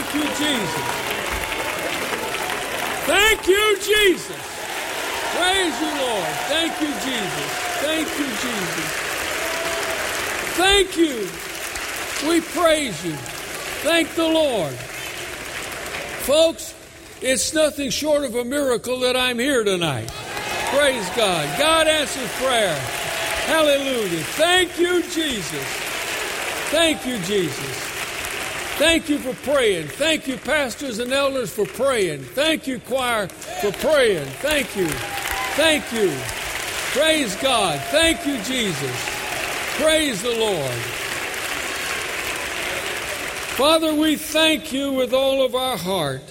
Thank you, Jesus. Thank you, Jesus. Praise you, Lord. Thank you, Jesus. Thank you, Jesus. Thank you. We praise you. Thank the Lord. Folks, it's nothing short of a miracle that I'm here tonight. Praise God. God answers prayer. Hallelujah. Thank you, Jesus. Thank you, Jesus. Thank you for praying. Thank you, pastors and elders, for praying. Thank you, choir, for praying. Thank you. Thank you. Praise God. Thank you, Jesus. Praise the Lord. Father, we thank you with all of our heart.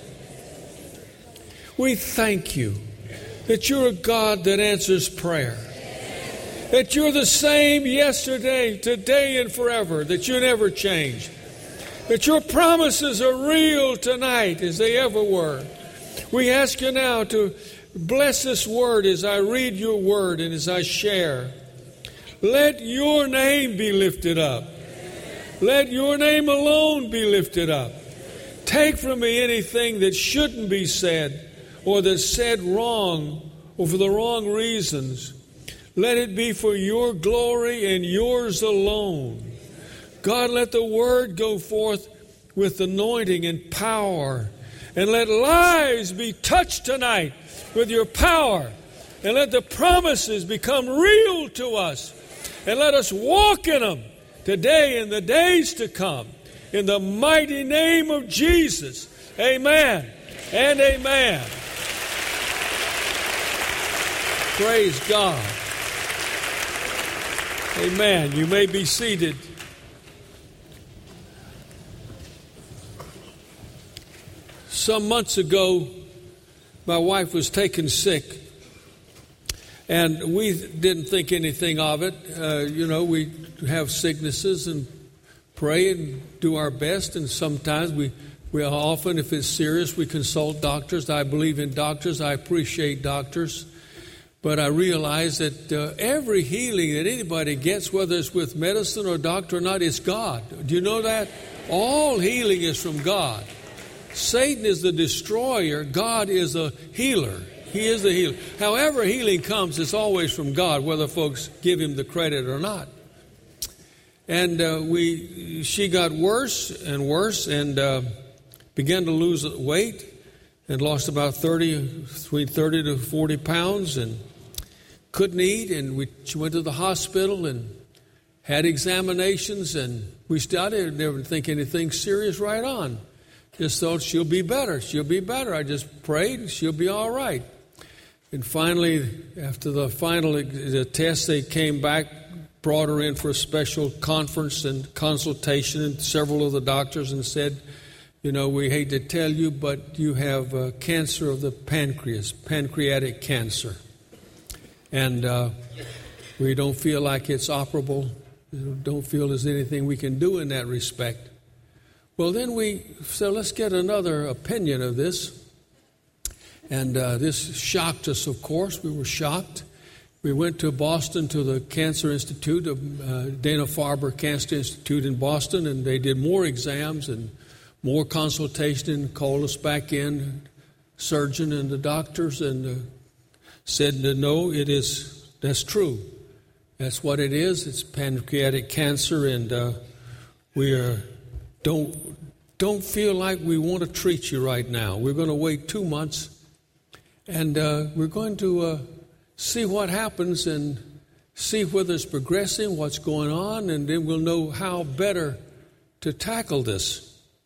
We thank you that you're a God that answers prayer. That you're the same yesterday, today, and forever. That you never change. That your promises are real tonight as they ever were. We ask you now to bless this word as I read your word and as I share. Let your name be lifted up. Let your name alone be lifted up. Take from me anything that shouldn't be said or that's said wrong or for the wrong reasons. Let it be for your glory and yours alone. God, let the word go forth with anointing and power. And let lives be touched tonight with your power. And let the promises become real to us. And let us walk in them today and the days to come. In the mighty name of Jesus. Amen and amen. Praise God. Amen. You may be seated. Some months ago, my wife was taken sick, and we didn't think anything of it. We have sicknesses and pray and do our best, and sometimes we often, if it's serious, we consult doctors. I believe in doctors. I appreciate doctors. But I realize that every healing that anybody gets, whether it's with medicine or doctor or not, is God. Do you know that? All healing is from God. Satan is the destroyer. God is a healer. He is the healer. However healing comes, it's always from God, whether folks give him the credit or not. And she got worse and worse and began to lose weight and lost about between 30 to 40 pounds and couldn't eat. And she went to the hospital and had examinations, and I didn't never think anything serious right on. Just thought she'll be better. She'll be better. I just prayed she'll be all right. And finally, after the final test, they came back, brought her in for a special conference and consultation, and several of the doctors, and said, we hate to tell you, but you have cancer of the pancreas, pancreatic cancer. And we don't feel like it's operable. Don't feel there's anything we can do in that respect. Well, then we said, let's get another opinion of this. And this shocked us, of course. We were shocked. We went to Boston to the Cancer Institute, Dana-Farber Cancer Institute in Boston, and they did more exams and more consultation and called us back in, surgeon and the doctors, and said, no, that's true. That's what it is. It's pancreatic cancer, and we don't feel like we want to treat you right now. We're going to wait 2 months, and we're going to see what happens and see whether it's progressing, what's going on, and then we'll know how better to tackle this.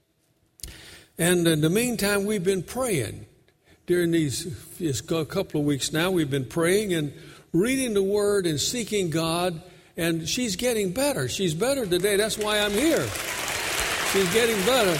And in the meantime, we've been praying. During these couple of weeks now, we've been praying and reading the Word and seeking God, and she's getting better. She's better today. That's why I'm here. She's getting better.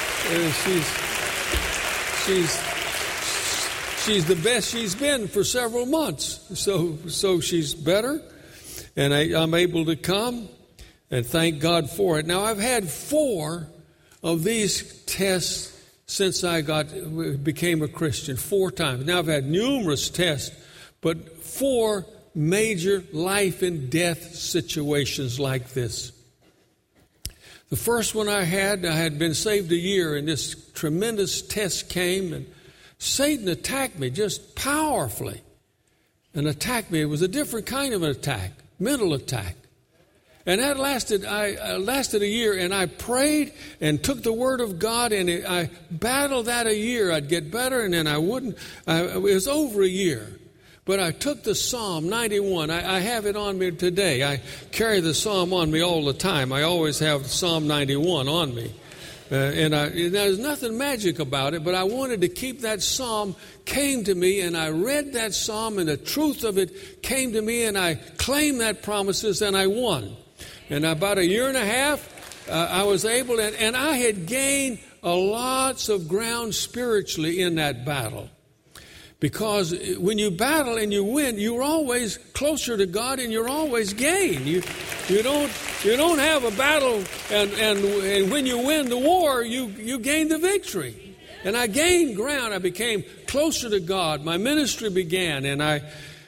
She's the best she's been for several months. So she's better, and I'm able to come and thank God for it. Now, I've had 4 of these tests since I became a Christian, 4 times. Now, I've had numerous tests, but 4 major life and death situations like this. The first one I had been saved a year, and this tremendous test came, and Satan attacked me just powerfully. And attacked me. It was a different kind of an attack, mental attack. And that lasted a year, and I prayed and took the Word of God, and I battled that a year. I'd get better, and then I wouldn't. It was over a year. But I took the Psalm 91. I have it on me today. I carry the Psalm on me all the time. I always have Psalm 91 on me. And there's nothing magic about it, but I wanted to keep that Psalm came to me, and I read that Psalm, and the truth of it came to me, and I claimed that promises, and I won. And about a year and a half, I was able, and I had gained lots of ground spiritually in that battle. Because when you battle and you win, you're always closer to God, and you're always gain. You don't have a battle, and when you win the war, you gain the victory. And I gained ground. I became closer to God. My ministry began, and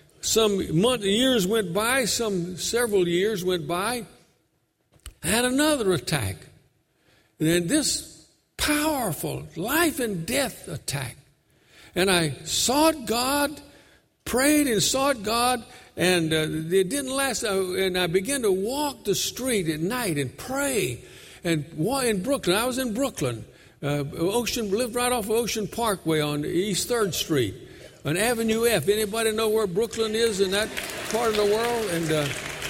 years went by. Several years went by. I had another attack, and then this powerful life and death attack. And I sought God, prayed and sought God, and it didn't last. And I began to walk the street at night and pray. And in Brooklyn, I was in Brooklyn. Lived right off of Ocean Parkway on East 3rd Street, on Avenue F. Anybody know where Brooklyn is in that part of the world?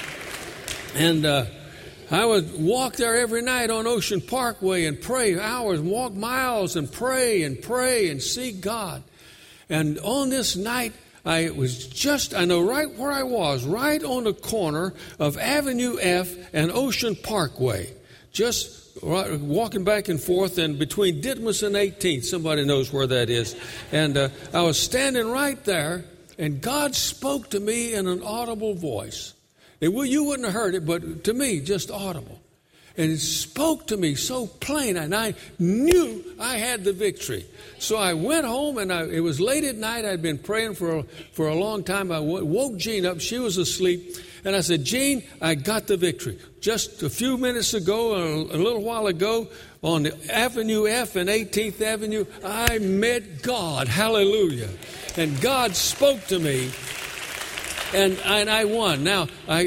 And I would walk there every night on Ocean Parkway and pray hours, walk miles and pray and seek God. And on this night, I know right where I was, right on the corner of Avenue F and Ocean Parkway, just walking back and forth, and between Ditmas and 18th, somebody knows where that is. And I was standing right there, and God spoke to me in an audible voice. You wouldn't have heard it, but to me, just audible. And it spoke to me so plain, and I knew I had the victory. So I went home, and it was late at night. I'd been praying for a long time. I woke Jean up. She was asleep. And I said, Jean, I got the victory. Just a few minutes ago, a little while ago, on Avenue F and 18th Avenue, I met God. Hallelujah. And God spoke to me. And I won. Now,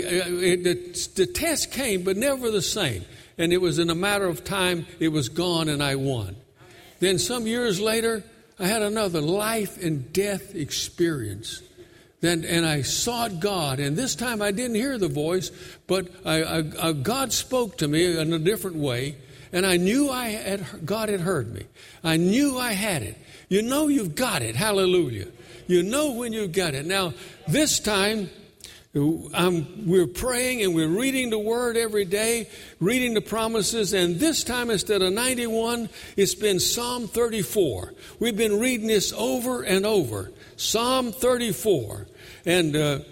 the test came, but never the same. And it was in a matter of time, it was gone, and I won. Then some years later, I had another life and death experience. And I sought God. And this time I didn't hear the voice, but God spoke to me in a different way. And I knew God had heard me. I knew I had it. You know you've got it. Hallelujah. You know when you've got it. Now, this time, we're praying and we're reading the Word every day, reading the promises, and this time instead of 91, it's been Psalm 34. We've been reading this over and over. Psalm 34. And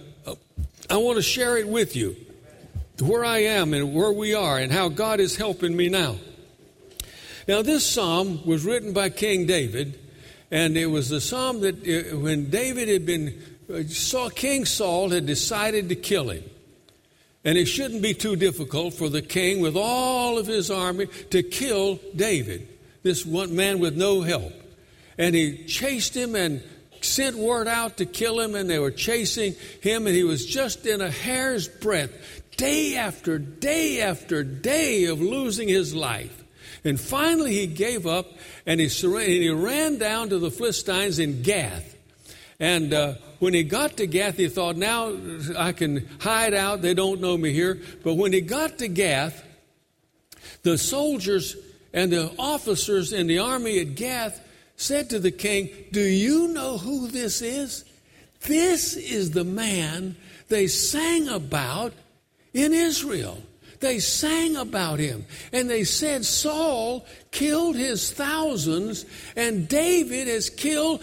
I want to share it with you, where I am and where we are and how God is helping me now. Now, this psalm was written by King David, and it was the psalm that when David had King Saul had decided to kill him. And it shouldn't be too difficult for the king with all of his army to kill David, this one man with no help. And he chased him and sent word out to kill him, and they were chasing him, and he was just in a hair's breadth, day after day after day of losing his life. And finally he gave up, and he ran down to the Philistines in Gath. And when he got to Gath, he thought, now I can hide out. They don't know me here. But when he got to Gath, the soldiers and the officers in the army at Gath said to the king, do you know who this is? This is the man they sang about in Israel. They sang about him. And they said Saul killed his thousands and David has killed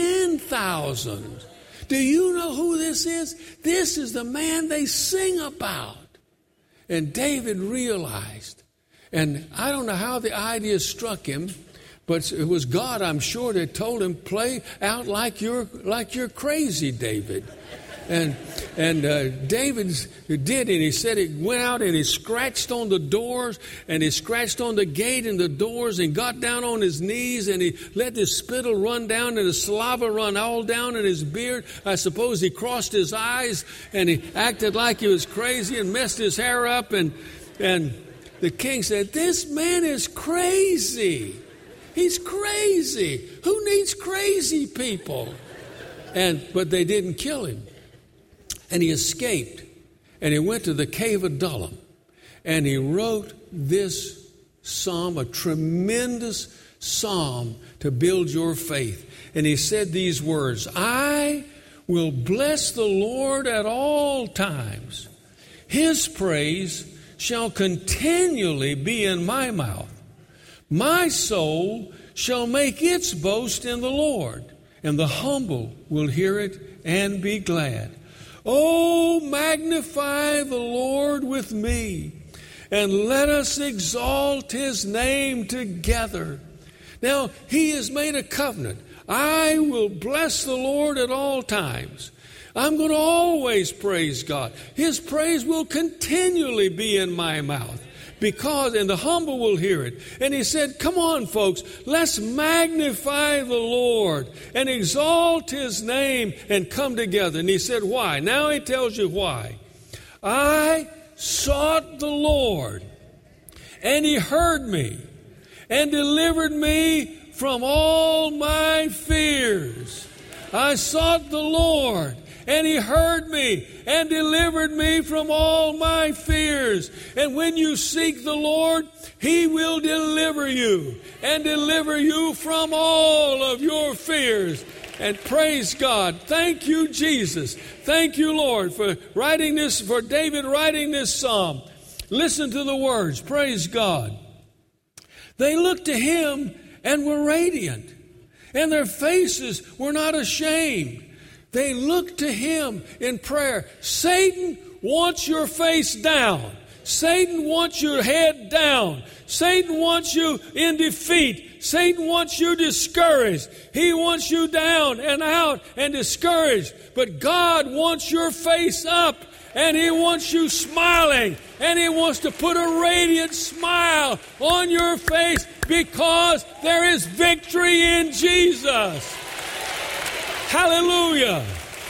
10,000. Do you know who this is? This is the man they sing about. And David realized, and I don't know how the idea struck him, but it was God, I'm sure, that told him, play out like you're crazy, David. And David did, and he said he went out and he scratched on the doors and he scratched on the gate and the doors and got down on his knees and he let his spittle run down and his saliva run all down in his beard. I suppose he crossed his eyes and he acted like he was crazy and messed his hair up. And the king said, "This man is crazy. He's crazy. Who needs crazy people?" But they didn't kill him. And he escaped, and he went to the cave of Adullam, and he wrote this psalm, a tremendous psalm to build your faith. And he said these words, "I will bless the Lord at all times. His praise shall continually be in my mouth. My soul shall make its boast in the Lord, and the humble will hear it and be glad. Oh, magnify the Lord with me, and let us exalt his name together." Now, he has made a covenant. I will bless the Lord at all times. I'm going to always praise God. His praise will continually be in my mouth. And the humble will hear it. And he said, come on, folks, let's magnify the Lord and exalt his name and come together. And he said, why? Now he tells you why. I sought the Lord, and he heard me and delivered me from all my fears. I sought the Lord, and he heard me and delivered me from all my fears. And when you seek the Lord, he will deliver you and deliver you from all of your fears. And praise God. Thank you, Jesus. Thank you, Lord, for David writing this psalm. Listen to the words. Praise God. They looked to him and were radiant, and their faces were not ashamed. They looked to him in prayer. Satan wants your face down. Satan wants your head down. Satan wants you in defeat. Satan wants you discouraged. He wants you down and out and discouraged. But God wants your face up, and he wants you smiling, and he wants to put a radiant smile on your face because there is victory in Jesus. Hallelujah.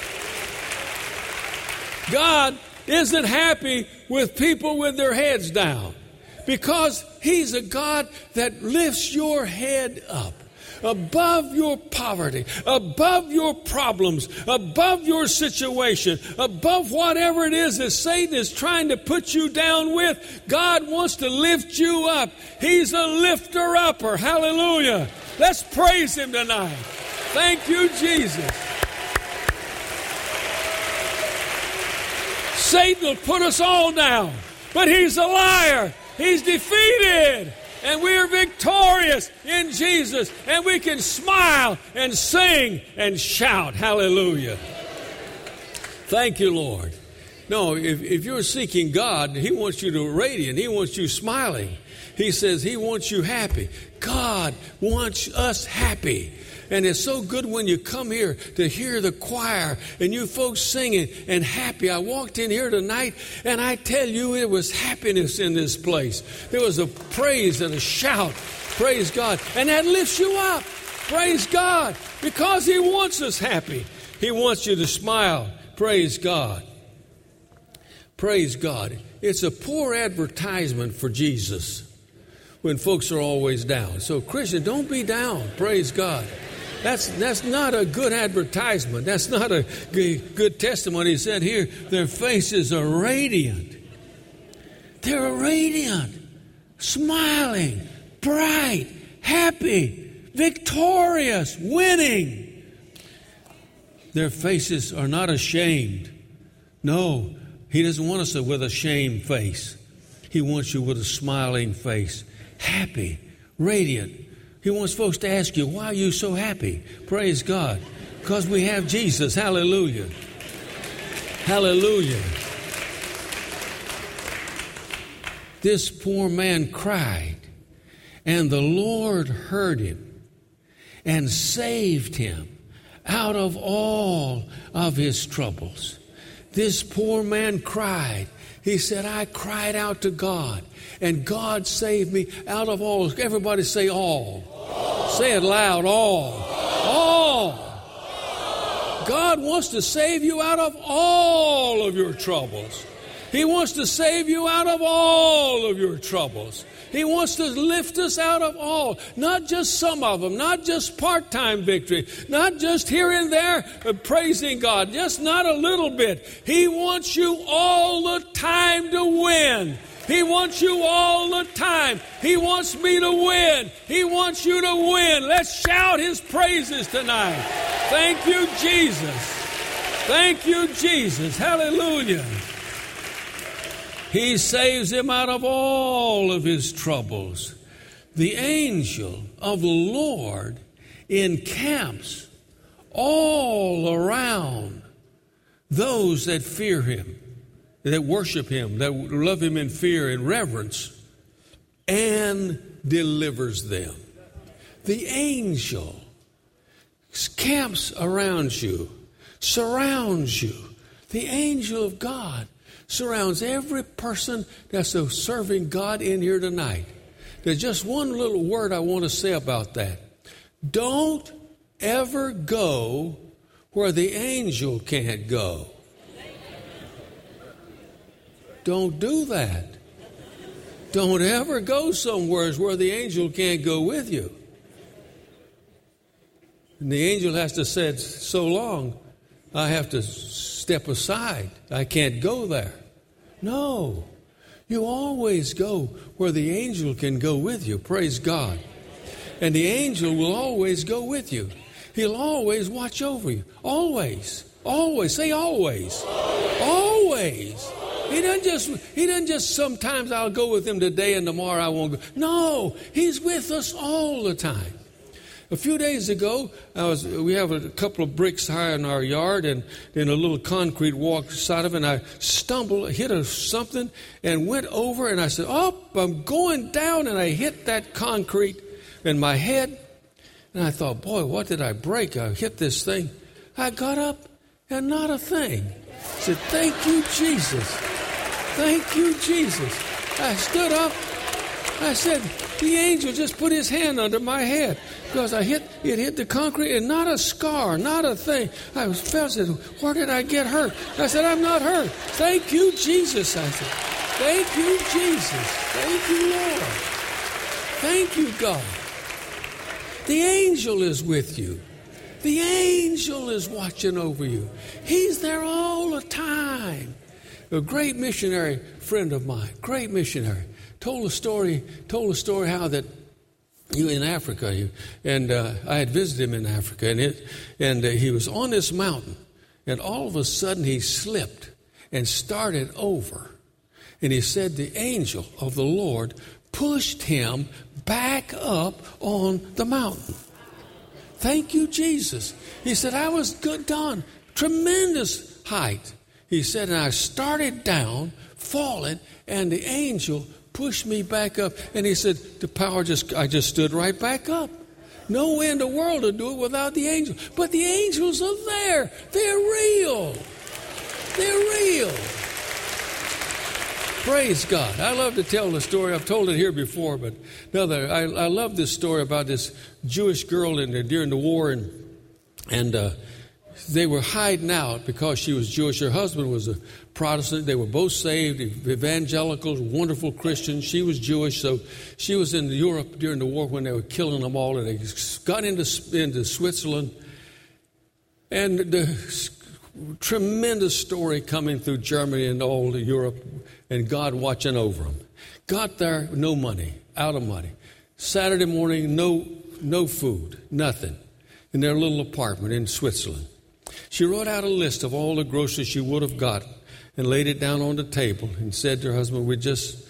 God isn't happy with people with their heads down, because he's a God that lifts your head up above your poverty, above your problems, above your situation, above whatever it is that Satan is trying to put you down with. God wants to lift you up. He's a lifter-upper. Hallelujah. Let's praise him tonight. Thank you, Jesus. Satan will put us all down, but he's a liar. He's defeated, and we are victorious in Jesus, and we can smile and sing and shout. Hallelujah. Thank you, Lord. No, if you're seeking God, he wants you to radiant. He wants you smiling. He says he wants you happy. God wants us happy. And it's so good when you come here to hear the choir and you folks singing and happy. I walked in here tonight, and I tell you, it was happiness in this place. There was a praise and a shout. Praise God. And that lifts you up. Praise God. Because he wants us happy. He wants you to smile. Praise God. Praise God. It's a poor advertisement for Jesus when folks are always down. So, Christian, don't be down. Praise God. That's not a good advertisement. That's not a good testimony. He said here, their faces are radiant. They're radiant, smiling, bright, happy, victorious, winning. Their faces are not ashamed. No, he doesn't want us with a shame face. He wants you with a smiling face, happy, radiant. He wants folks to ask you, why are you so happy? Praise God. Because we have Jesus. Hallelujah. Hallelujah. This poor man cried, and the Lord heard him and saved him out of all of his troubles. This poor man cried. He said, I cried out to God, and God saved me out of all. Everybody say all. Say it loud, all. All. God wants to save you out of all of your troubles. He wants to save you out of all of your troubles. He wants to lift us out of all, not just some of them, not just part-time victory, not just here and there praising God, just not a little bit. He wants you all the time to win. He wants you all the time. He wants me to win. He wants you to win. Let's shout His praises tonight. Thank you, Jesus. Thank you, Jesus. Hallelujah. He saves him out of all of his troubles. The angel of the Lord encamps all around those that fear Him, that worship Him, that love Him in fear and reverence, and delivers them. The angel camps around you, surrounds you. The angel of God surrounds every person that's serving God in here tonight. There's just one little word I want to say about that. Don't ever go where the angel can't go. Don't do that. Don't ever go somewhere where the angel can't go with you. And the angel has to say, so long, I have to step aside. I can't go there. No. You always go where the angel can go with you. Praise God. And the angel will always go with you. He'll always watch over you. Always. Always. Say always. Always. He doesn't just sometimes I'll go with him today and tomorrow I won't go. No. He's with us all the time. A few days ago, we have a couple of bricks high in our yard and then a little concrete walk side of it, and I stumbled, hit something, and went over, and I said, I'm going down, and I hit that concrete in my head, and I thought, boy, what did I break? I hit this thing. I got up, and not a thing. I said, thank you, Jesus. Thank you, Jesus. I stood up. I said, the angel just put his hand under my head because it hit the concrete and not a scar, not a thing. I said, where did I get hurt? I said, I'm not hurt. Thank you, Jesus. I said, thank you, Jesus. Thank you, Lord. Thank you, God. The angel is with you. The angel is watching over you. He's there all the time. A great missionary friend of mine, great missionary, told a story how that he was in Africa, I had visited him in Africa, and he was on this mountain, and all of a sudden he slipped and started over. And he said the angel of the Lord pushed him back up on the mountain. Thank you, Jesus. He said, I was done, tremendous height. He said, and I started down, falling, and the angel pushed me back up. And he said, I just stood right back up. No way in the world to do it without the angel. But the angels are there. They're real. They're real. Praise God. I love to tell the story. I've told it here before, but I love this story about this Jewish girl during the war, and they were hiding out because she was Jewish. Her husband was a Protestant. They were both saved, evangelicals, wonderful Christians. She was Jewish, so she was in Europe during the war when they were killing them all, and they got into Switzerland. And the tremendous story coming through Germany and all of Europe, and God watching over them. Got there, no money, out of money. Saturday morning, no food, nothing, in their little apartment in Switzerland. She wrote out a list of all the groceries she would have gotten and laid it down on the table and said to her husband, we just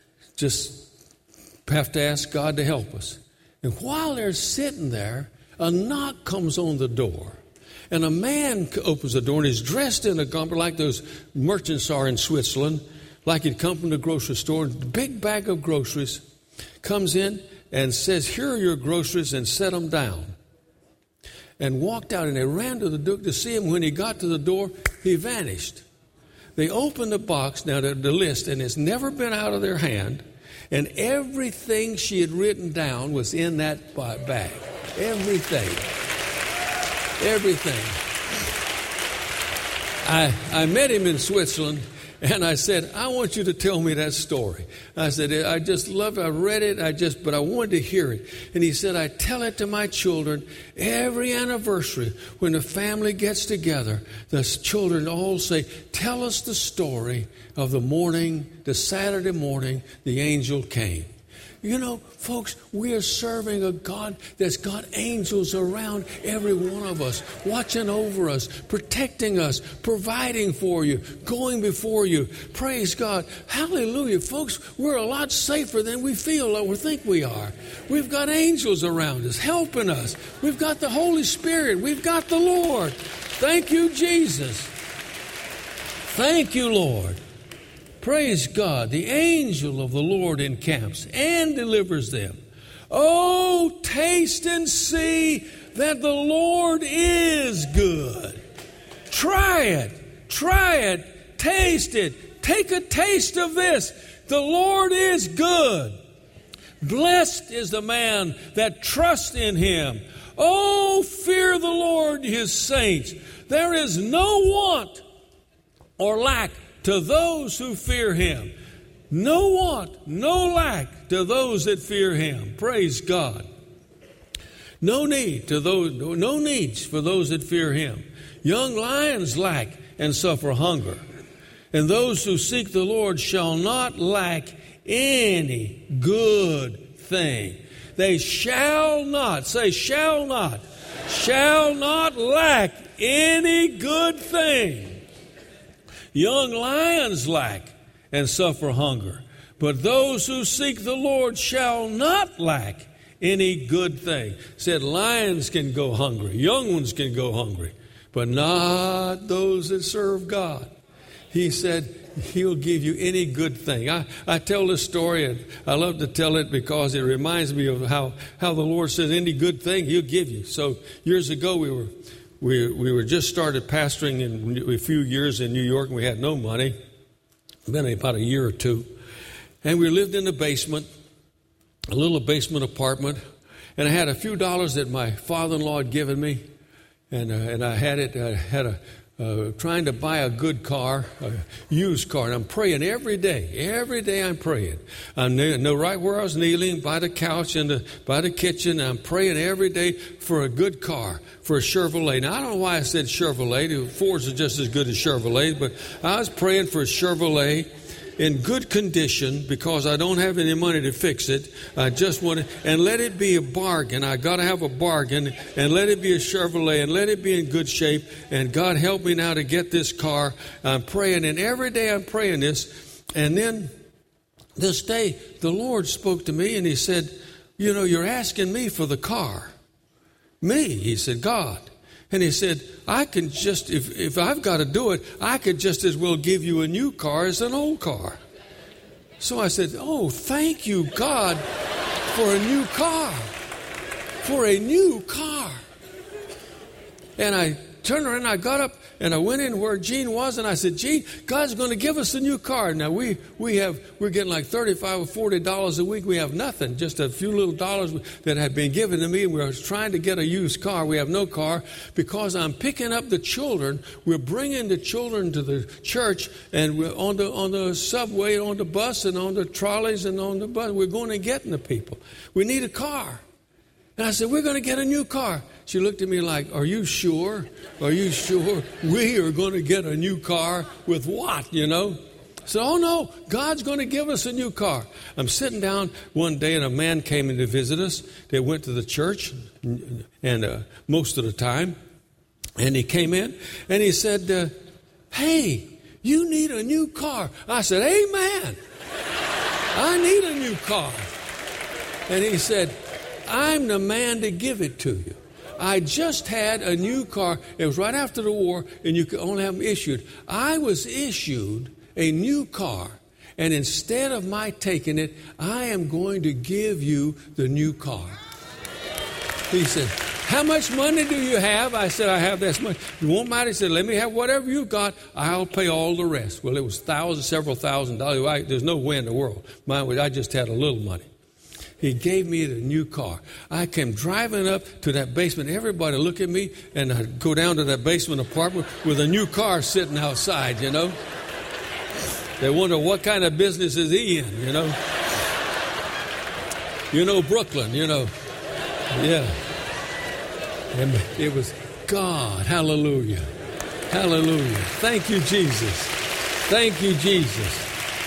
have to ask God to help us. And while they're sitting there, a knock comes on the door. And a man opens the door and is dressed in a garment like those merchants are in Switzerland, like he'd come from the grocery store. And a big bag of groceries comes in and says, here are your groceries, and set them down. And walked out, and they ran to the door to see him. When he got to the door, he vanished. They opened the box, now the list, and it's never been out of their hand. And everything she had written down was in that bag. Everything. I met him in Switzerland, and I said, I want you to tell me that story. I said, I just loved it. I read it, but I wanted to hear it. And he said, I tell it to my children every anniversary when the family gets together. The children all say, tell us the story of the Saturday morning the angel came. You know, folks, we are serving a God that's got angels around every one of us, watching over us, protecting us, providing for you, going before you. Praise God. Hallelujah. Folks, we're a lot safer than we feel or think we are. We've got angels around us, helping us. We've got the Holy Spirit. We've got the Lord. Thank you, Jesus. Thank you, Lord. Praise God. The angel of the Lord encamps and delivers them. Oh, taste and see that the Lord is good. Try it, taste it. Take a taste of this. The Lord is good. Blessed is the man that trusts in him. Oh, fear the Lord, his saints. There is no want or lack to those who fear him. No want, no lack to those that fear him. Praise God. No needs for those that fear him. Young lions lack and suffer hunger. And those who seek the Lord shall not lack any good thing. They shall not lack any good thing. Young lions lack and suffer hunger, but those who seek the Lord shall not lack any good thing. Said lions can go hungry, young ones can go hungry, but not those that serve God. He said he'll give you any good thing. I tell this story, and I love to tell it because it reminds me of how the Lord says any good thing he'll give you. So years ago we were just started pastoring in a few years in New York, and we had no money. Been about a year or two. And we lived in the basement, a little basement apartment, and I had a few dollars that my father-in-law had given me, and I had trying to buy a good car, a used car, and I'm praying every day. Every day I'm praying. I know right where I was kneeling, by the couch and by the kitchen. I'm praying every day for a good car, for a Chevrolet. Now, I don't know why I said Chevrolet. Fords are just as good as Chevrolet, but I was praying for a Chevrolet in good condition because I don't have any money to fix it. I just want to, and let it be a bargain. I got to have a bargain, and let it be a Chevrolet, and let it be in good shape. And God help me now to get this car. I'm praying, and every day I'm praying this. And then this day, the Lord spoke to me, and he said, you know, you're asking me for the car. Me, he said, God. And he said, I can just, if I've got to do it, I could just as well give you a new car as an old car. So I said, oh, thank you, God, for a new car. For a new car. And I turned around, I got up, and I went in where Gene was, and I said, Gene, God's going to give us a new car. Now, we're getting like $35 or $40 a week. We have nothing, just a few little dollars that had been given to me. We were trying to get a used car. We have no car because I'm picking up the children. We're bringing the children to the church, and we're on the subway, on the bus, and on the trolleys, and on the bus. We're going and getting the people. We need a car. And I said, we're going to get a new car. She looked at me like, are you sure? Are you sure we are going to get a new car with what, you know? I said, oh, no, God's going to give us a new car. I'm sitting down one day, and a man came in to visit us. They went to the church, and most of the time. And he came in, and he said, hey, you need a new car. I said, amen. I need a new car. And he said, I'm the man to give it to you. I just had a new car. It was right after the war, and you could only have them issued. I was issued a new car, and instead of my taking it, I am going to give you the new car. He said, How much money do you have? I said, I have this much. You won't matter? He said, let me have whatever you've got. I'll pay all the rest. Well, it was several $1,000s. There's no way in the world. I just had a little money. He gave me the new car. I came driving up to that basement. Everybody look at me, and I'd go down to that basement apartment with a new car sitting outside, you know. They wonder what kind of business is he in, you know. You know, Brooklyn, you know. Yeah. And it was God. Hallelujah. Hallelujah. Thank you, Jesus. Thank you, Jesus.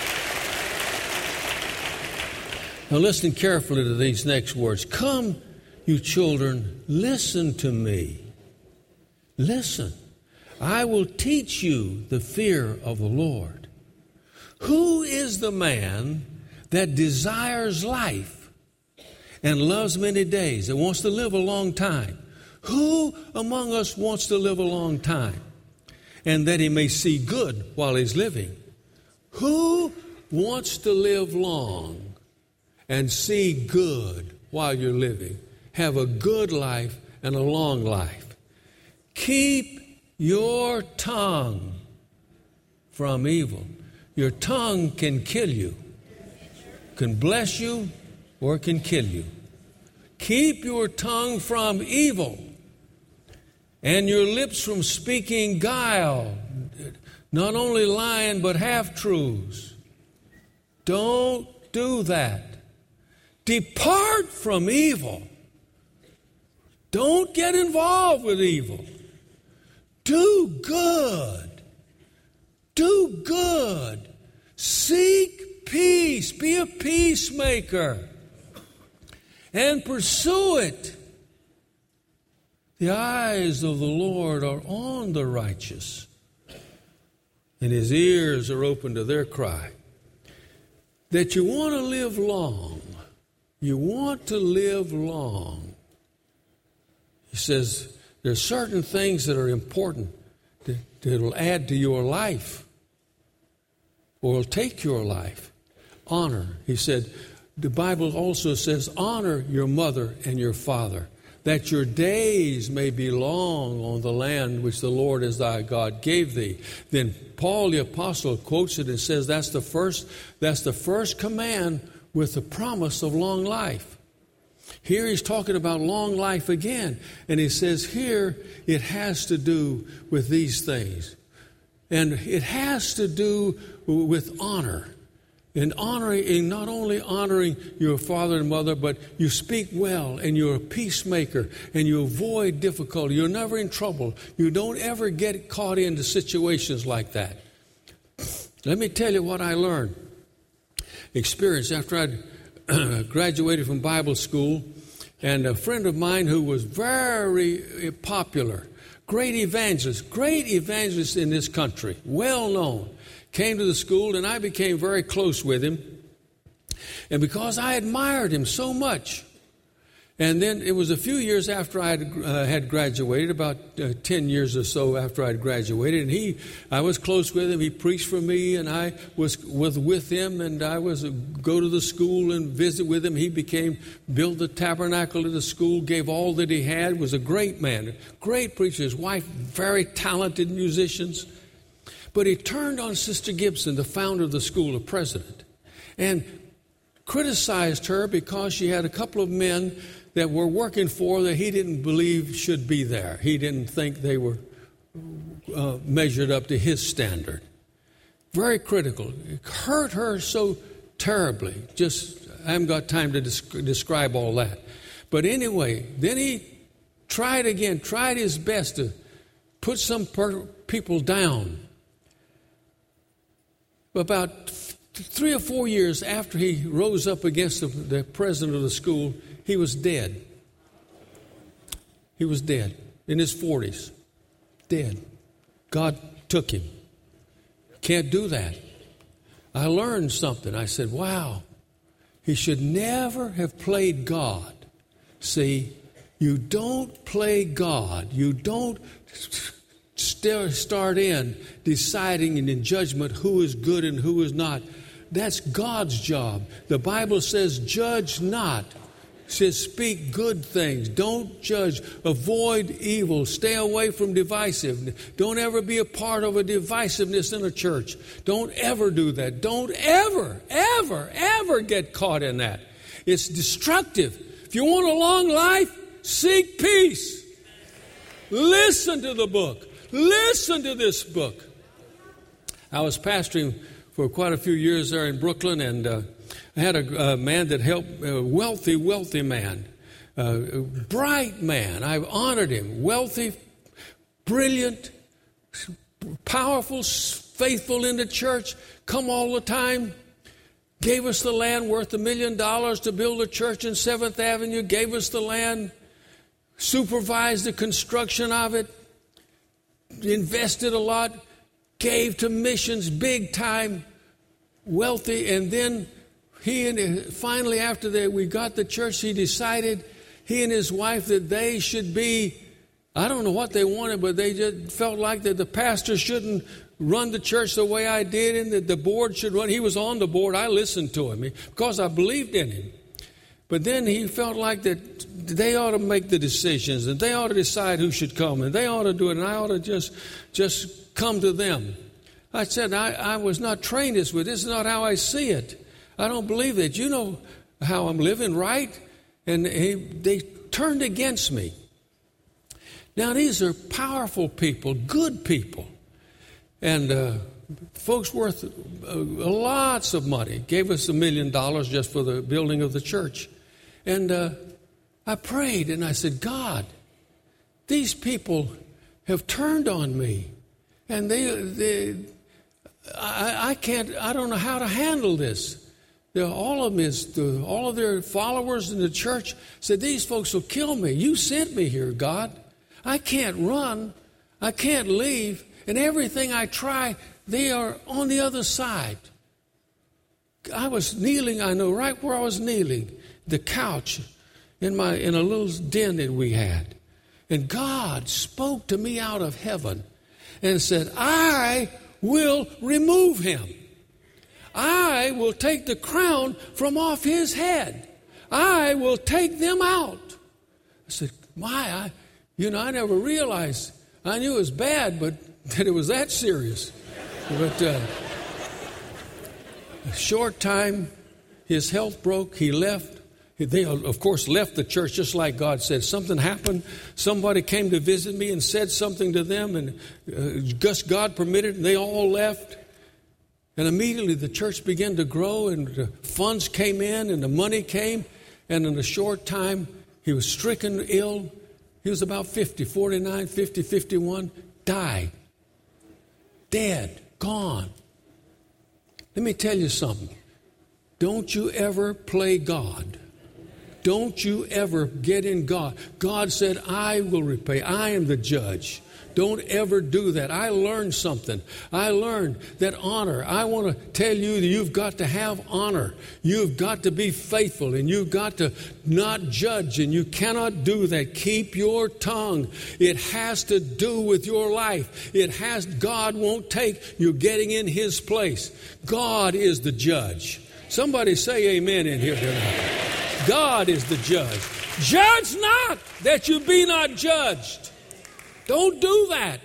Now listen carefully to these next words. Come, you children, listen to me. Listen. I will teach you the fear of the Lord. Who is the man that desires life and loves many days, that wants to live a long time? Who among us wants to live a long time and that he may see good while he's living? Who wants to live long and see good while you're living? Have a good life and a long life. Keep your tongue from evil. Your tongue can kill you, can bless you, or can kill you. Keep your tongue from evil and your lips from speaking guile, not only lying but half-truths. Don't do that. Depart from evil. Don't get involved with evil. Do good. Do good. Seek peace. Be a peacemaker. And pursue it. The eyes of the Lord are on the righteous, and his ears are open to their cry. That you want to live long. You want to live long. He says there are certain things that are important that will add to your life or will take your life. Honor. He said, the Bible also says, honor your mother and your father, that your days may be long on the land which the Lord as thy God gave thee. Then Paul the apostle quotes it and says that's the first command with the promise of long life. Here he's talking about long life again. And he says here it has to do with these things. And it has to do with honor. And honoring, not only honoring your father and mother, but you speak well and you're a peacemaker and you avoid difficulty. You're never in trouble. You don't ever get caught into situations like that. Let me tell you what I learned. Experience after I'd graduated from Bible school, and a friend of mine who was very popular, great evangelist in this country, well known, came to the school, and I became very close with him. And because I admired him so much, and then it was a few years after I had graduated, about 10 years or so after I had graduated, and I was close with him. He preached for me, and I was with him, and I was go to the school and visit with him. He built the tabernacle of the school, gave all that he had, was a great man, great preacher. His wife, very talented musicians. But he turned on Sister Gibson, the founder of the school, the president, and criticized her because she had a couple of men that were working for that he didn't believe should be there. He didn't think they were measured up to his standard. Very critical. It hurt her so terribly. I haven't got time to describe all that. But anyway, then he tried his best to put some people down. About 3 or 4 years after he rose up against the president of the school, he was dead. He was dead in his 40s. Dead. God took him. Can't do that. I learned something. I said, wow, he should never have played God. See, you don't play God. You don't start in deciding and in judgment who is good and who is not. That's God's job. The Bible says, judge not, says, speak good things. Don't judge. Avoid evil. Stay away from divisive. Don't ever be a part of a divisiveness in a church. Don't ever do that. Don't ever get caught in that. It's destructive. If you want a long life, seek peace. Listen to the book. Listen to this book. I was pastoring for quite a few years there in Brooklyn, and I had a man that helped, a wealthy man, a bright man. I've honored him. Wealthy, brilliant, powerful, faithful in the church, come all the time. Gave us the land worth $1 million to build a church in 7th Avenue. Gave us the land, supervised the construction of it, invested a lot, gave to missions big time, wealthy, and then finally after we got the church, he decided, he and his wife, that they should be, I don't know what they wanted, but they just felt like that the pastor shouldn't run the church the way I did, and that the board should run. He was on the board. I listened to him because I believed in him. But then he felt like that they ought to make the decisions, and they ought to decide who should come, and they ought to do it, and I ought to just come to them. I said, I was not trained this way. This is not how I see it. I don't believe that. You know how I'm living, right? And they turned against me. Now, these are powerful people, good people. And folks worth lots of money. Gave us $1 million just for the building of the church. And I prayed and I said, God, these people have turned on me. And I don't know how to handle this. All of their followers in the church said, these folks will kill me. You sent me here, God. I can't run. I can't leave. And everything I try, they are on the other side. I was kneeling, I know right where I was kneeling, the couch in a little den that we had. And God spoke to me out of heaven and said, I will remove him. I will take the crown from off his head. I will take them out. I said, I never realized. I knew it was bad, but that it was that serious. But a short time, his health broke. He left. They, of course, left the church just like God said. Something happened. Somebody came to visit me and said something to them, and just God permitted, and they all left. And immediately the church began to grow, and the funds came in, and the money came. And in a short time, he was stricken ill. He was about 49, 50, 51, died. Dead, gone. Let me tell you something. Don't you ever play God. Don't you ever get in God. God said, I will repay. I am the judge. Don't ever do that. I learned something. I learned that honor. I want to tell you that you've got to have honor. You've got to be faithful, and you've got to not judge, and you cannot do that. Keep your tongue. It has to do with your life. God won't take you getting in his place. God is the judge. Somebody say amen in here tonight. God is the judge. Judge not, that you be not judged. Don't do that.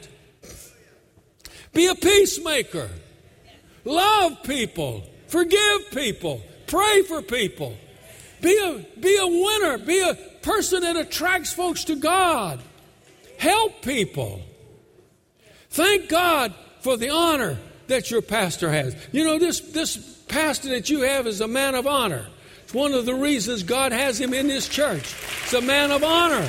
Be a peacemaker. Love people. Forgive people. Pray for people. Be a winner. Be a person that attracts folks to God. Help people. Thank God for the honor that your pastor has. You know, this pastor that you have is a man of honor. It's one of the reasons God has him in this church. It's a man of honor.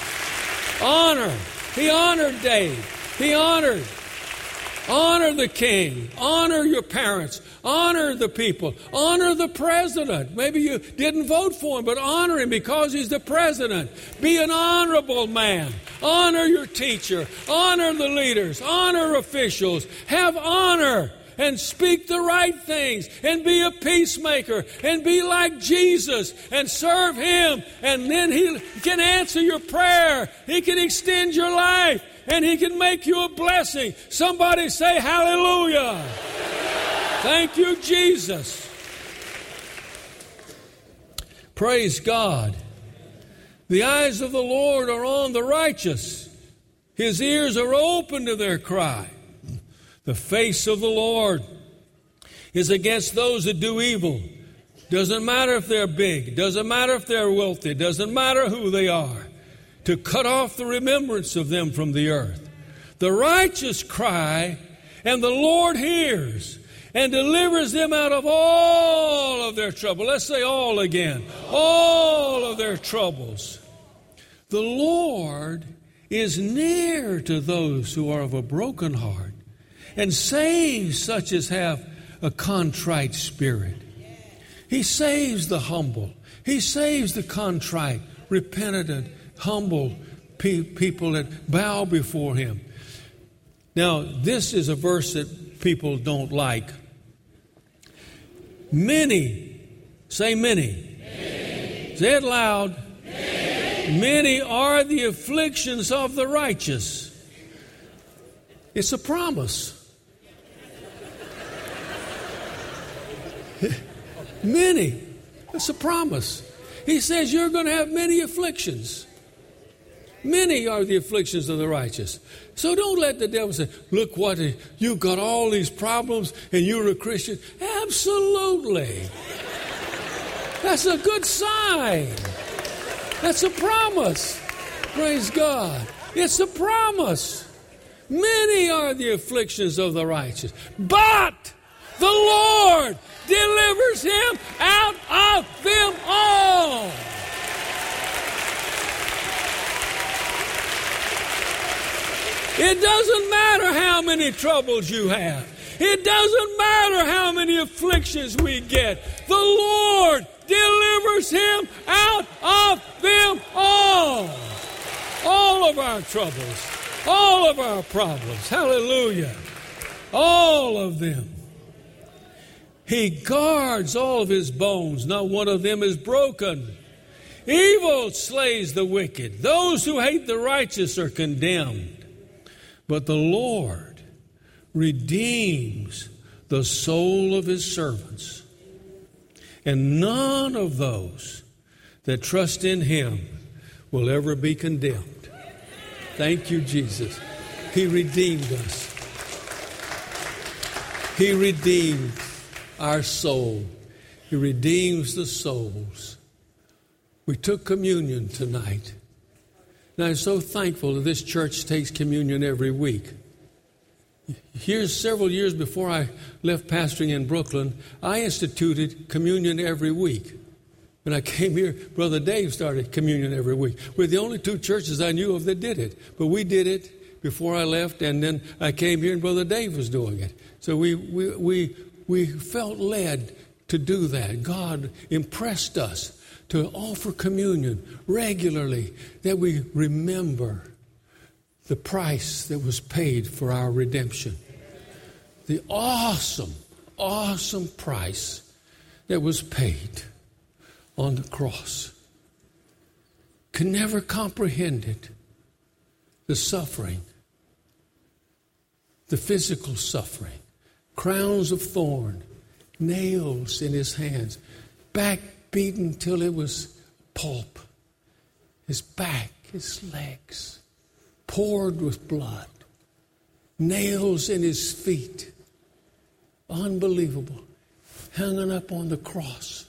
Honor. He honored Dave. He honored. Honor the king. Honor your parents. Honor the people. Honor the president. Maybe you didn't vote for him, but honor him because he's the president. Be an honorable man. Honor your teacher. Honor the leaders. Honor officials. Have honor. And speak the right things, and be a peacemaker, and be like Jesus, and serve him, and then he can answer your prayer. He can extend your life, and he can make you a blessing. Somebody say hallelujah. Thank you, Jesus. Praise God. The eyes of the Lord are on the righteous. His ears are open to their cry. The face of the Lord is against those that do evil. Doesn't matter if they're big. Doesn't matter if they're wealthy. Doesn't matter who they are. To cut off the remembrance of them from the earth. The righteous cry, and the Lord hears and delivers them out of all of their trouble. Let's say all again. All of their troubles. The Lord is near to those who are of a broken heart and saves such as have a contrite spirit. He saves the humble. He saves the contrite, repentant, humble people that bow before Him. Now, this is a verse that people don't like. Many, say many. Many. Say it loud. Many. Many are the afflictions of the righteous. It's a promise. Many. It's a promise. He says you're going to have many afflictions. Many are the afflictions of the righteous. So don't let the devil say, look what, you've got all these problems and you're a Christian. Absolutely. That's a good sign. That's a promise. Praise God. It's a promise. Many are the afflictions of the righteous, but the Lord delivers him out of them all. It doesn't matter how many troubles you have. It doesn't matter how many afflictions we get. The Lord delivers him out of them all. All of our troubles. All of our problems. Hallelujah. All of them. He guards all of his bones. Not one of them is broken. Evil slays the wicked. Those who hate the righteous are condemned. But the Lord redeems the soul of his servants. And none of those that trust in him will ever be condemned. Thank you, Jesus. He redeemed us. He redeemed our soul. He redeems the souls. We took communion tonight. And I'm so thankful that this church takes communion every week. Here's several years before I left pastoring in Brooklyn, I instituted communion every week. When I came here, Brother Dave started communion every week. We're the only two churches I knew of that did it. But we did it before I left, and then I came here and Brother Dave was doing it. So we felt led to do that. God impressed us to offer communion regularly, that we remember the price that was paid for our redemption. The awesome, awesome price that was paid on the cross. Can never comprehend it. The suffering, the physical suffering, crowns of thorn, nails in his hands, back beaten till it was pulp. His back, his legs, poured with blood. Nails in his feet. Unbelievable. Hanging up on the cross.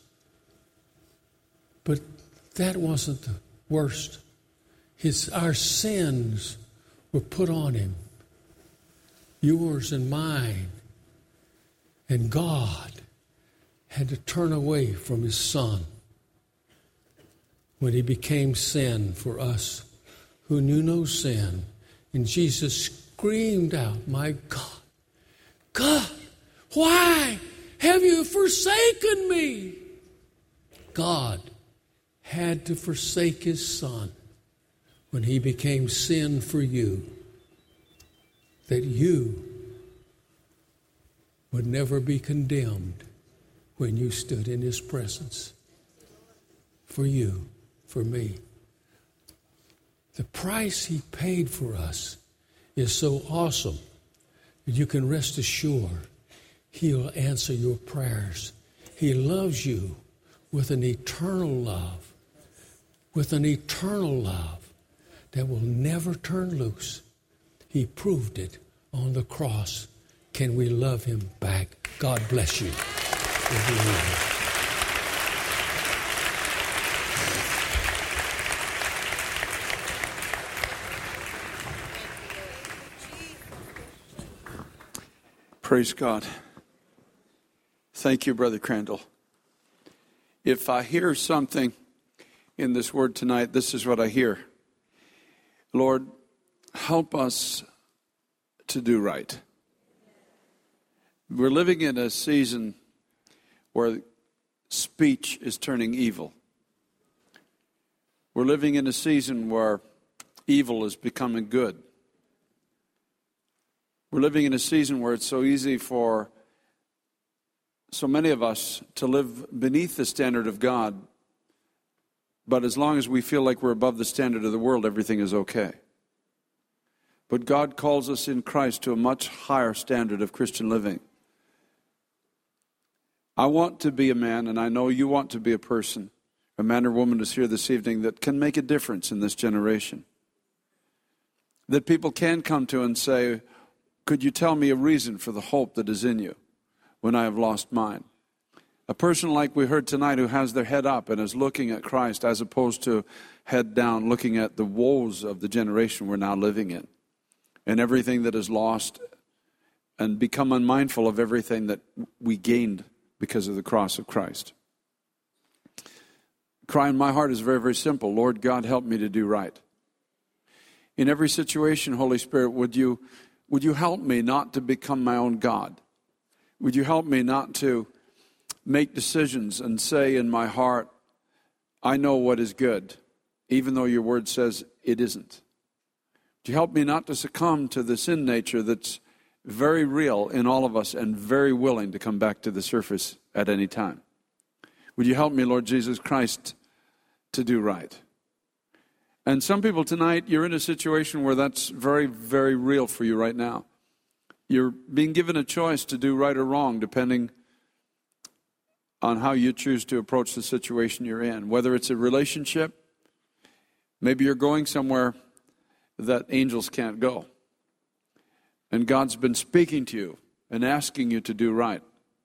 But that wasn't the worst. Our sins were put on him. Yours and mine. And God had to turn away from his Son when he became sin for us who knew no sin. And Jesus screamed out, my God, God, why have you forsaken me? God had to forsake his Son when he became sin for you, that you would never be condemned when you stood in his presence. For you, for me. The price he paid for us is so awesome that you can rest assured he'll answer your prayers. He loves you with an eternal love. with an eternal love that will never turn loose. He proved it on the cross. Can we love him back? God bless you. Praise God. Thank you, Brother Crandall. If I hear something in this word tonight, this is what I hear. Lord, help us to do right. We're living in a season where speech is turning evil. We're living in a season where evil is becoming good. We're living in a season where it's so easy for so many of us to live beneath the standard of God, but as long as we feel like we're above the standard of the world, everything is okay. But God calls us in Christ to a much higher standard of Christian living. I want to be a man, and I know you want to be a person, a man or woman is here this evening that can make a difference in this generation. That people can come to and say, could you tell me a reason for the hope that is in you when I have lost mine? A person like we heard tonight who has their head up and is looking at Christ as opposed to head down, looking at the woes of the generation we're now living in and everything that is lost, and become unmindful of everything that we gained because of the cross of Christ. Cry in my heart is very, very simple. Lord God, help me to do right. In every situation, Holy Spirit, would you help me not to become my own God? Would you help me not to make decisions and say in my heart, I know what is good, even though your word says it isn't? Would you help me not to succumb to the sin nature that's very real in all of us and very willing to come back to the surface at any time? Would you help me, Lord Jesus Christ, to do right? And some people tonight, you're in a situation where that's very, very real for you right now. You're being given a choice to do right or wrong, depending on how you choose to approach the situation you're in. Whether it's a relationship, maybe you're going somewhere that angels can't go. And God's been speaking to you and asking you to do right.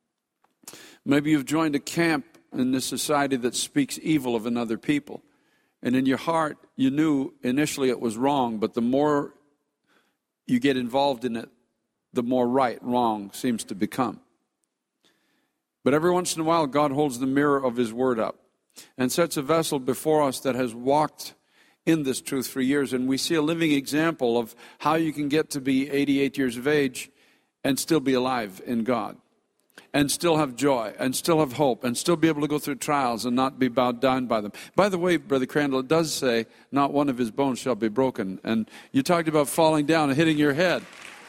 Maybe you've joined a camp in this society that speaks evil of another people. And in your heart, you knew initially it was wrong, but the more you get involved in it, the more wrong seems to become. But every once in a while, God holds the mirror of His Word up and sets a vessel before us that has walked in this truth for years. And we see a living example of how you can get to be 88 years of age and still be alive in God, and still have joy, and still have hope, and still be able to go through trials and not be bowed down by them. By the way, Brother Crandall, it does say, not one of his bones shall be broken. And you talked about falling down and hitting your head.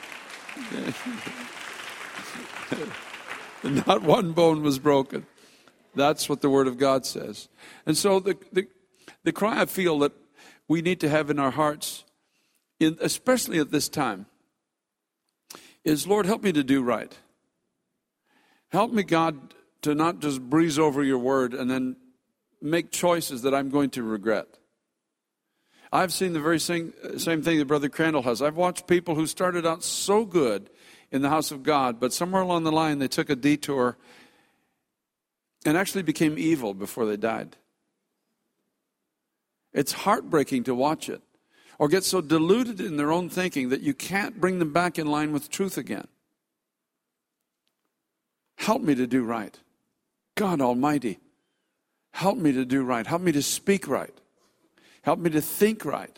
Not one bone was broken. That's what the Word of God says. And so the cry I feel that we need to have in our hearts, especially at this time, is, Lord, help me to do right. Help me, God, to not just breeze over your word and then make choices that I'm going to regret. I've seen the very same thing that Brother Crandall has. I've watched people who started out so good in the house of God, but somewhere along the line they took a detour and actually became evil before they died. It's heartbreaking to watch it, or get so deluded in their own thinking that you can't bring them back in line with truth again. Help me to do right. God Almighty, help me to do right. Help me to speak right. Help me to think right.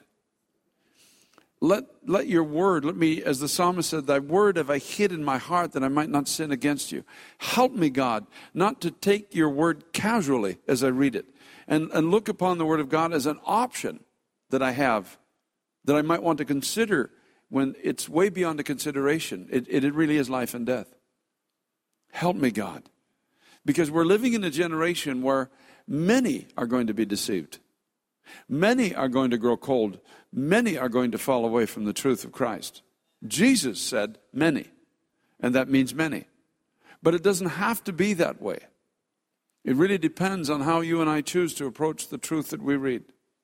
Let your word, let me, as the psalmist said, thy word have I hid in my heart that I might not sin against you. Help me, God, not to take your word casually as I read it, and look upon the word of God as an option that I have, that I might want to consider when it's way beyond a consideration. It really is life and death. Help me, God, because we're living in a generation where many are going to be deceived. Many are going to grow cold. Many are going to fall away from the truth of Christ. Jesus said many, and that means many. But it doesn't have to be that way. It really depends on how you and I choose to approach the truth that we read.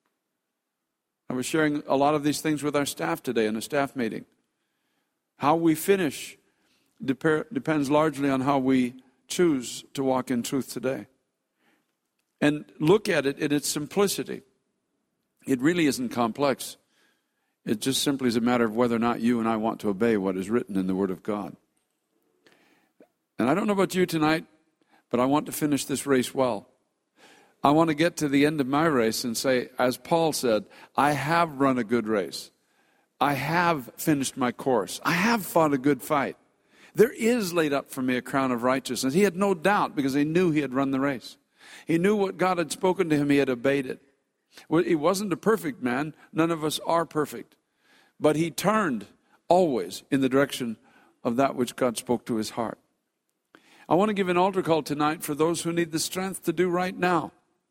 I was sharing a lot of these things with our staff today in a staff meeting. How we finish depends largely on how we choose to walk in truth today. And look at it in its simplicity. It really isn't complex. It just simply is a matter of whether or not you and I want to obey what is written in the Word of God. And I don't know about you tonight, but I want to finish this race well. I want to get to the end of my race and say, as Paul said, I have run a good race. I have finished my course. I have fought a good fight. There is laid up for me a crown of righteousness. He had no doubt because he knew he had run the race. He knew what God had spoken to him. He had obeyed it. Well, he wasn't a perfect man. None of us are perfect. But he turned always in the direction of that which God spoke to his heart. I want to give an altar call tonight for those who need the strength to do right now.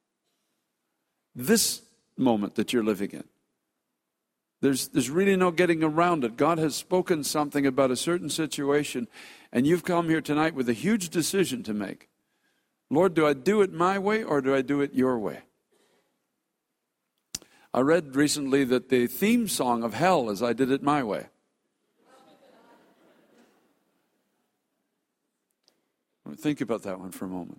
This moment that you're living in. There's really no getting around it. God has spoken something about a certain situation, and you've come here tonight with a huge decision to make. Lord, do I do it my way or do I do it your way? I read recently that the theme song of hell is I Did It My Way. Think about that one for a moment.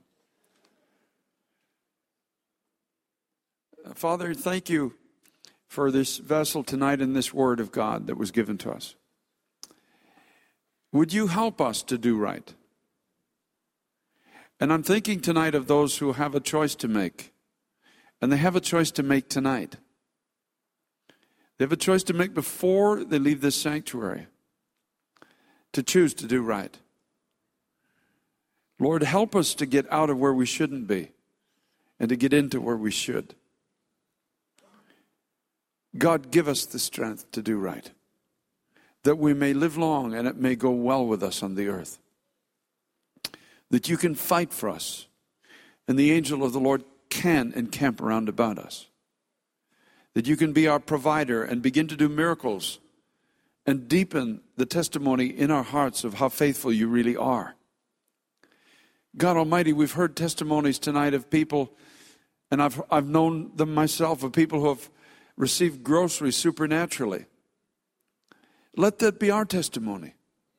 Father, thank you for this vessel tonight and this word of God that was given to us. Would you help us to do right? And I'm thinking tonight of those who have a choice to make. And they have a choice to make tonight. They have a choice to make before they leave this sanctuary. To choose to do right. Lord, help us to get out of where we shouldn't be. And to get into where we should. God, give us the strength to do right, that we may live long and it may go well with us on the earth, that you can fight for us, and the angel of the Lord can encamp around about us, that you can be our provider and begin to do miracles and deepen the testimony in our hearts of how faithful you really are. God Almighty, we've heard testimonies tonight of people, and I've known them myself, of people who have received groceries supernaturally. Let that be our testimony.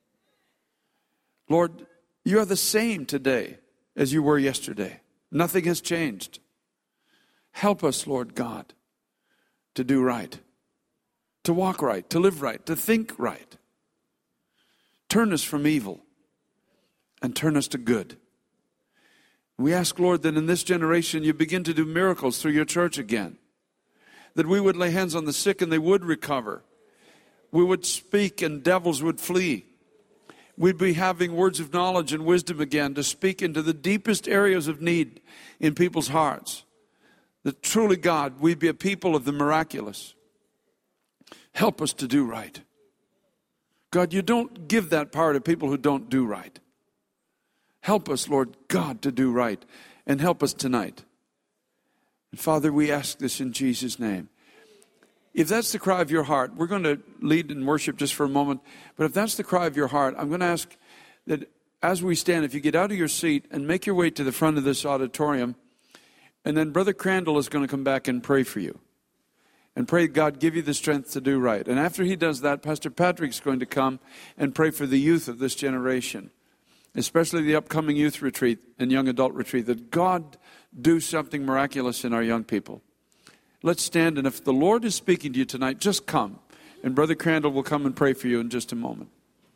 Lord, you are the same today as you were yesterday. Nothing has changed. Help us, Lord God, to do right, to walk right, to live right, to think right. Turn us from evil and turn us to good. We ask, Lord, that in this generation you begin to do miracles through your church again. That we would lay hands on the sick and they would recover. We would speak and devils would flee. We'd be having words of knowledge and wisdom again to speak into the deepest areas of need in people's hearts. That truly, God, we'd be a people of the miraculous. Help us to do right. God, you don't give that power to people who don't do right. Help us, Lord God, to do right. And help us tonight. And Father, we ask this in Jesus' name. If that's the cry of your heart, we're going to lead in worship just for a moment. But if that's the cry of your heart, I'm going to ask that as we stand, if you get out of your seat and make your way to the front of this auditorium, and then Brother Crandall is going to come back and pray for you. And pray God give you the strength to do right. And after he does that, Pastor Patrick's going to come and pray for the youth of this generation. Especially the upcoming youth retreat and young adult retreat. That God do something miraculous in our young people. Let's stand, and if the Lord is speaking to you tonight, just come. And Brother Crandall will come and pray for you in just a moment.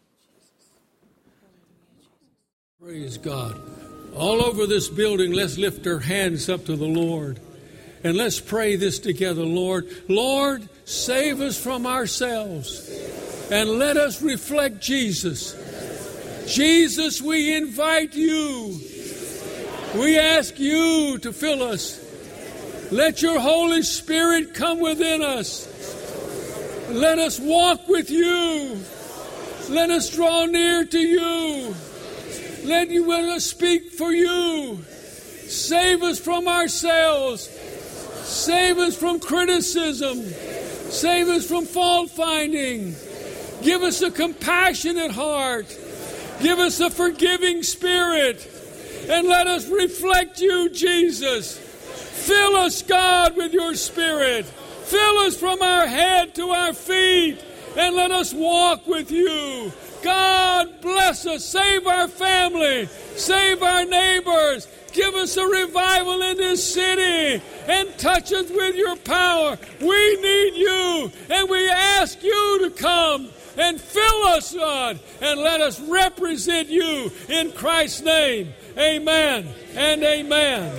Praise God. All over this building, let's lift our hands up to the Lord. And let's pray this together, Lord. Lord, save us from ourselves. And let us reflect Jesus. Jesus, we invite you. We ask you to fill us. Let your Holy Spirit come within us. Let us walk with you. Let us draw near to you. Let us speak for you. Save us from ourselves. Save us from criticism. Save us from fault finding. Give us a compassionate heart. Give us a forgiving spirit. And let us reflect you, Jesus. Fill us, God, with your Spirit. Fill us from our head to our feet, and let us walk with you. God bless us. Save our family. Save our neighbors. Give us a revival in this city and touch us with your power. We need you, and we ask you to come and fill us, God, and let us represent you in Christ's name. Amen and amen.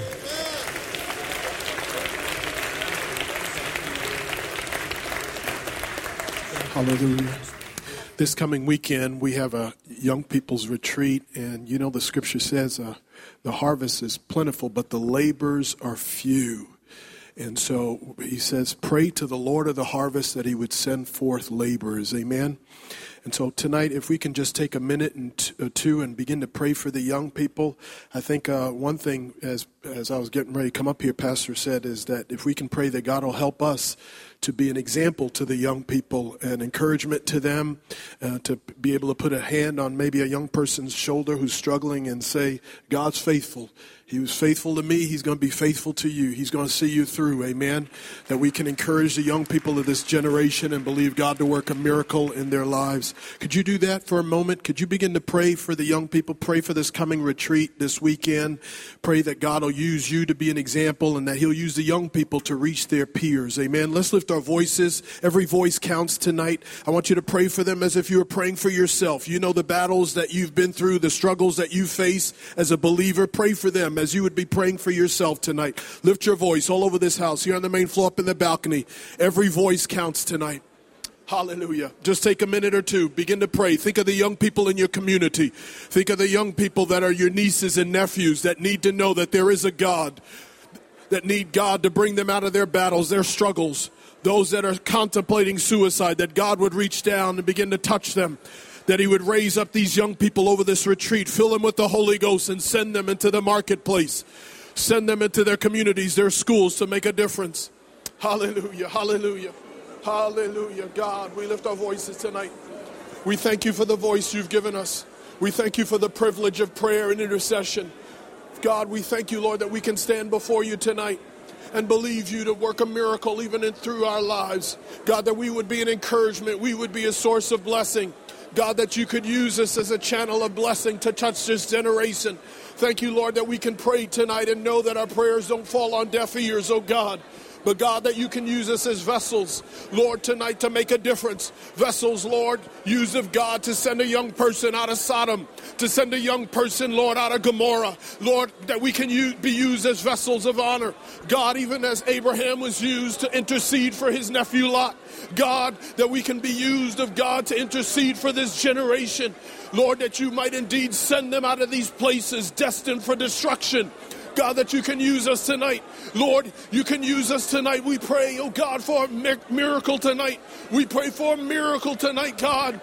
Hallelujah. This coming weekend, we have a young people's retreat, and you know the scripture says the harvest is plentiful, but the labors are few. And so he says, pray to the Lord of the harvest that he would send forth laborers. Amen. And so tonight, if we can just take a minute and two and begin to pray for the young people. I think one thing, as I was getting ready to come up here, Pastor said, is that if we can pray that God will help us to be an example to the young people, an encouragement to them, to be able to put a hand on maybe a young person's shoulder who's struggling and say, God's faithful. He was faithful to me. He's going to be faithful to you. He's going to see you through. Amen. That we can encourage the young people of this generation and believe God to work a miracle in their lives. Could you do that for a moment? Could you begin to pray for the young people? Pray for this coming retreat this weekend. Pray that God will use you to be an example and that he'll use the young people to reach their peers. Amen. Let's lift our voices. Every voice counts tonight. I want you to pray for them as if you were praying for yourself. You know the battles that you've been through, the struggles that you face as a believer. Pray for them as you would be praying for yourself tonight. Lift your voice all over this house, here on the main floor, up in the balcony. Every voice counts tonight. Hallelujah. Just take a minute or two. Begin to pray. Think of the young people in your community. Think of the young people that are your nieces and nephews that need to know that there is a God, that need God to bring them out of their battles, their struggles. Those that are contemplating suicide, that God would reach down and begin to touch them. That he would raise up these young people over this retreat, fill them with the Holy Ghost, and send them into the marketplace. Send them into their communities, their schools, to make a difference. Hallelujah, hallelujah, hallelujah. God, we lift our voices tonight. We thank you for the voice you've given us. We thank you for the privilege of prayer and intercession. God, we thank you, Lord, that we can stand before you tonight and believe you to work a miracle even through our lives. God, that we would be an encouragement. We would be a source of blessing. God, that you could use us as a channel of blessing to touch this generation. Thank you, Lord, that we can pray tonight and know that our prayers don't fall on deaf ears, oh God. But God, that you can use us as vessels, Lord, tonight to make a difference. Vessels, Lord, used of God to send a young person out of Sodom, to send a young person, Lord, out of Gomorrah. Lord, that we can be used as vessels of honor. God, even as Abraham was used to intercede for his nephew Lot. God, that we can be used of God to intercede for this generation. Lord, that you might indeed send them out of these places destined for destruction. God, that you can use us tonight. Lord, you can use us tonight. We pray, oh God, for a miracle tonight. We pray for a miracle tonight, God.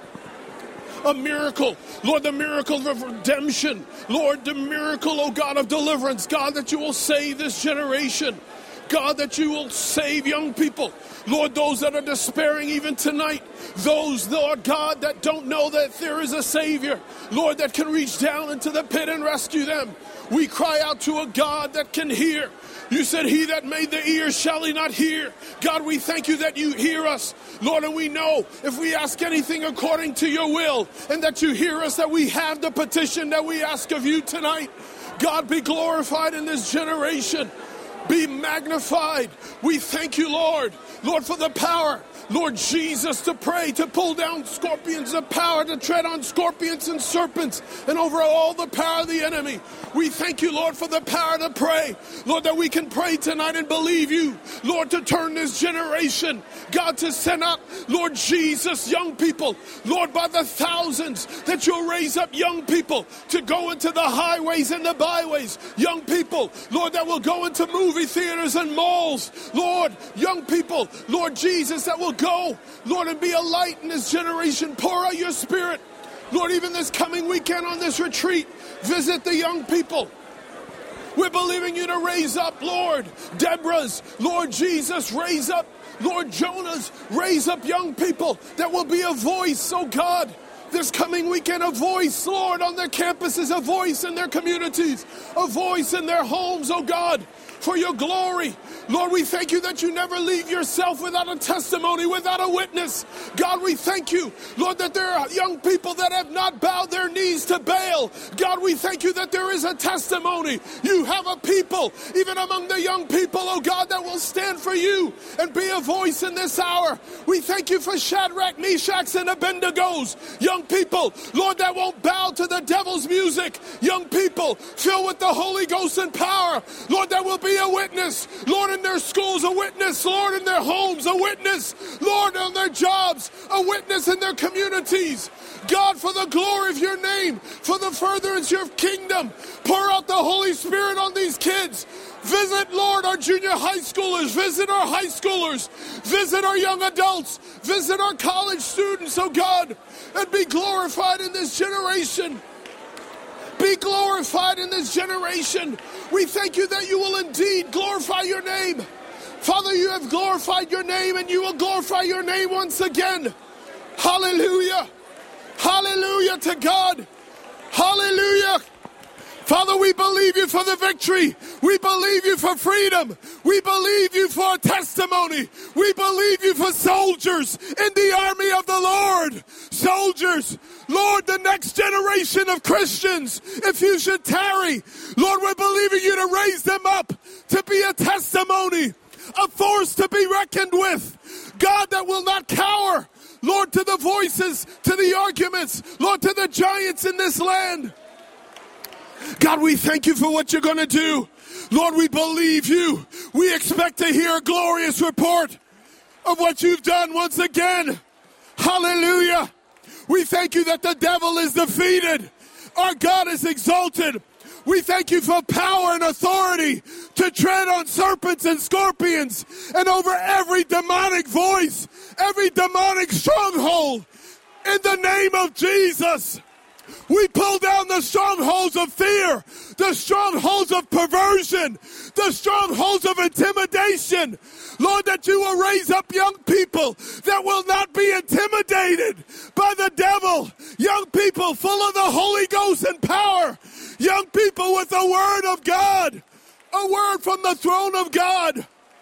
A miracle. Lord, the miracle of redemption. Lord, the miracle, oh God, of deliverance. God, that you will save this generation. God, that you will save young people. Lord, those that are despairing even tonight. Those, Lord God, that don't know that there is a Savior. Lord, that can reach down into the pit and rescue them. We cry out to a God that can hear. You said, he that made the ears, shall he not hear? God, we thank you that you hear us. Lord, and we know if we ask anything according to your will, and that you hear us, that we have the petition that we ask of you tonight. God, be glorified in this generation. Be magnified. We thank you, Lord. Lord, for the power, Lord Jesus, to pray, to pull down scorpions, the power to tread on scorpions and serpents, and over all the power of the enemy. We thank you, Lord, for the power to pray. Lord, that we can pray tonight and believe you, Lord, to turn this generation. God, to send out, Lord Jesus, young people. Lord, by the thousands, that you'll raise up young people to go into the highways and the byways. Young people, Lord, that will go into movie theaters and malls. Lord, young people, Lord Jesus, that will go, Lord, and be a light in this generation. Pour out your spirit. Lord, even this coming weekend on this retreat, visit the young people. We're believing you to raise up, Lord, Deborah's, Lord Jesus, raise up, Lord Jonah's, raise up young people that will be a voice, oh God, this coming weekend, a voice, Lord, on their campuses, a voice in their communities, a voice in their homes, oh God, for your glory. Lord, we thank you that you never leave yourself without a testimony, without a witness. God, we thank you, Lord, that there are young people that have not bowed their knees to Baal. God, we thank you that there is a testimony. You have a people, even among the young people, oh God, that will stand for you and be a voice in this hour. We thank you for Shadrach, Meshach, and Abednego's young people, Lord, that won't bow to the devil's music. Young people filled with the Holy Ghost and power, Lord, that will be a witness, Lord, in their schools, a witness, Lord, in their homes, a witness, Lord, on their jobs, a witness in their communities. God, for the glory of your name, for the furtherance of your kingdom, pour out the Holy Spirit on these kids. Visit, Lord, our junior high schoolers. Visit our high schoolers. Visit our young adults. Visit our college students, oh God, and be glorified in this generation. Be glorified in this generation. We thank you that you will indeed glorify your name. Father, you have glorified your name, and you will glorify your name once again. Hallelujah. Hallelujah to God. Hallelujah. Father, we believe you for the victory. We believe you for freedom. We believe you for a testimony. We believe you for soldiers in the army of the Lord. Soldiers, Lord, the next generation of Christians, if you should tarry, Lord, we're believing you to raise them up to be a testimony, a force to be reckoned with. God, that will not cower, Lord, to the voices, to the arguments, Lord, to the giants in this land. God, we thank you for what you're going to do. Lord, we believe you. We expect to hear a glorious report of what you've done once again. Hallelujah. We thank you that the devil is defeated. Our God is exalted. We thank you for power and authority to tread on serpents and scorpions and over every demonic voice, every demonic stronghold. In the name of Jesus. We pull down the strongholds of fear, the strongholds of perversion, the strongholds of intimidation. Lord, that you will raise up young people that will not be intimidated by the devil. Young people full of the Holy Ghost and power. Young people with the word of God, a word from the throne of God.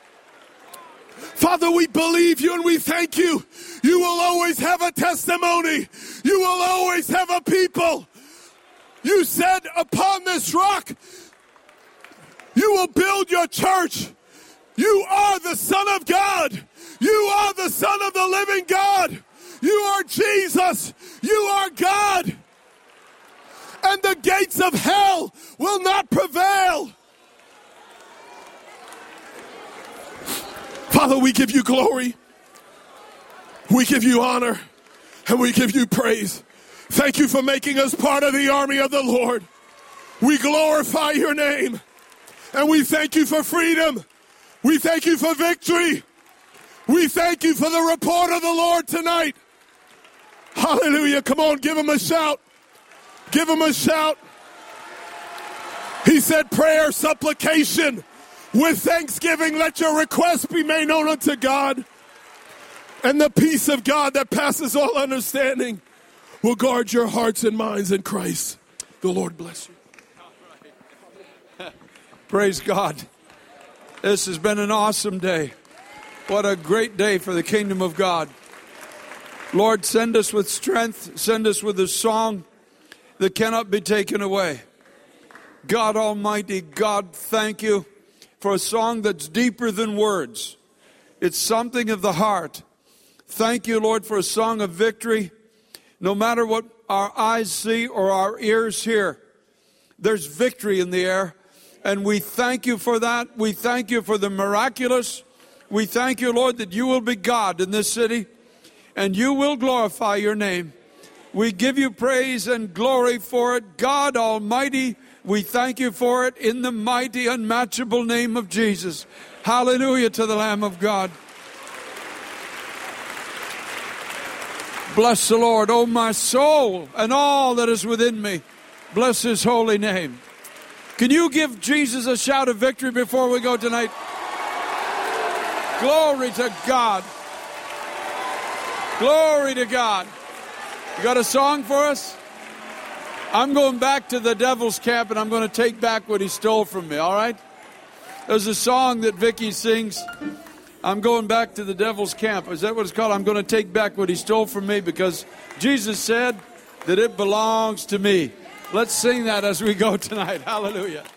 Father, we believe you and we thank you. You will always have a testimony. You will always have a people. You said upon this rock, you will build your church. You are the Son of God. You are the Son of the living God. You are Jesus. You are God. And the gates of hell will not prevail. Father, we give you glory, we give you honor, and we give you praise. Thank you for making us part of the army of the Lord. We glorify your name, and we thank you for freedom. We thank you for victory. We thank you for the report of the Lord tonight. Hallelujah. Come on, give him a shout. Give him a shout. He said prayer, supplication. With thanksgiving, let your requests be made known unto God. And the peace of God that passes all understanding will guard your hearts and minds in Christ. The Lord bless you. Praise God. This has been an awesome day. What a great day for the kingdom of God. Lord, send us with strength. Send us with a song that cannot be taken away. God Almighty, God, thank you for a song that's deeper than words. It's something of the heart. Thank you, Lord, for a song of victory. No matter what our eyes see or our ears hear, there's victory in the air. And we thank you for that. We thank you for the miraculous. We thank you, Lord, that you will be God in this city and you will glorify your name. We give you praise and glory for it. God Almighty, we thank you for it in the mighty, unmatchable name of Jesus. Hallelujah to the Lamb of God. Bless the Lord, O my soul, and all that is within me. Bless his holy name. Can you give Jesus a shout of victory before we go tonight? Glory to God. Glory to God. You got a song for us? I'm going back to the devil's camp, and I'm going to take back what he stole from me, all right? There's a song that Vicky sings. I'm going back to the devil's camp. Is that what it's called? I'm going to take back what he stole from me because Jesus said that it belongs to me. Let's sing that as we go tonight. Hallelujah.